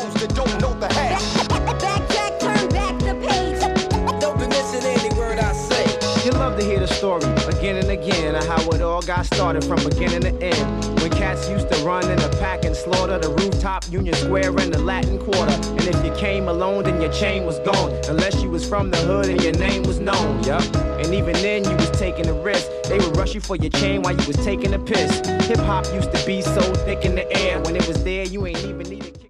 those that don't know the hash. Backtrack, turn back the page. Don't be missing any word I say. You love to hear the story again and again of how it all got started from beginning to end. When cats used to run in a pack and slaughter the rooftop, Union Square, and the Latin Quarter. And if you came alone, then your chain was gone, unless you was from the hood and your name was known. Yup. And even then, you was taking a risk. They would rush you for your chain while you was taking a piss. Hip hop used to be so thick in the air. When it was there, you ain't even need a kick.